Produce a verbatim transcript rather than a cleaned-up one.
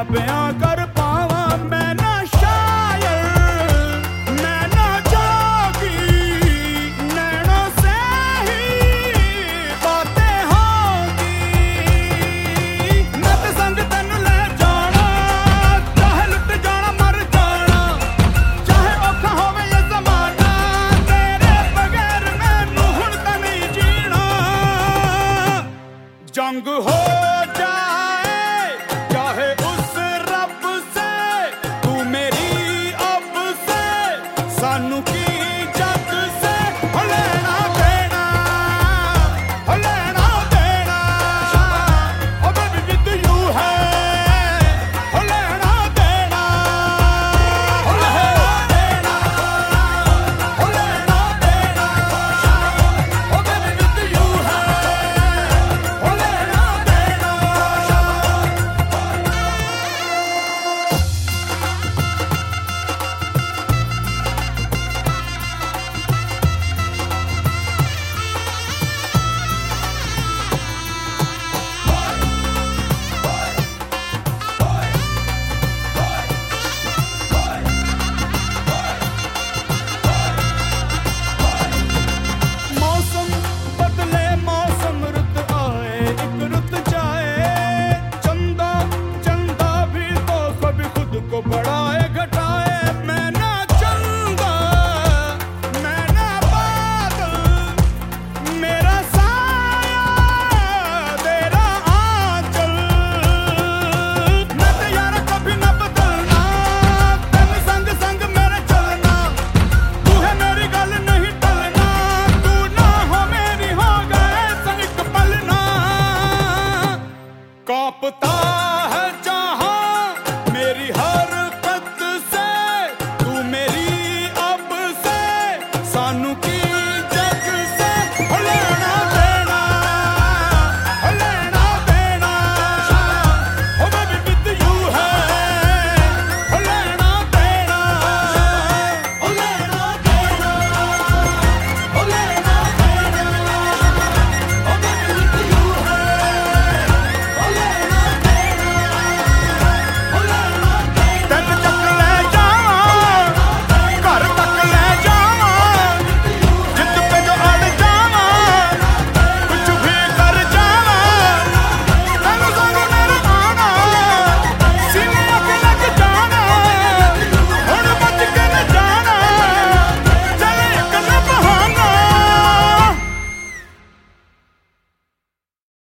बयां कर पावा। मैं ना शायर, मैं ना जोगी, नैनों से ही बातें होंगी। मैं ते संग तेनू ले जाना, चाहे लुट जाना मर जाना, चाहे औखा होवे ये ज़माना, तेरे बगैर मैनू हुण तां नहीं जीना। जंग हो जाए चाहे उस रब से, तू मेरी अब से, सानू की जग से हो लेना देना, हो लेना देना। ओ बेबी विद यू है हो लेना देना, हो लेना देना, हो लेना देना। ओ बेबी विद यू है हो लेना देना। मौसम बदले मौसम, रुत आए एक रुत जाए। चंदा चंदा भी तो कभी खुद को बढ़ाए घटाए। मैं ना चंदा, मैं ना बादल, मेरा साया तेरा आंचल। मैं ते यार कभी ना बदलना, तेन संग संग मेरे चलना। तू है मेरी गल नहीं टलना, तू ना हो मेरी हो गए संग एक पलना। कांपता है जहां मेरी हर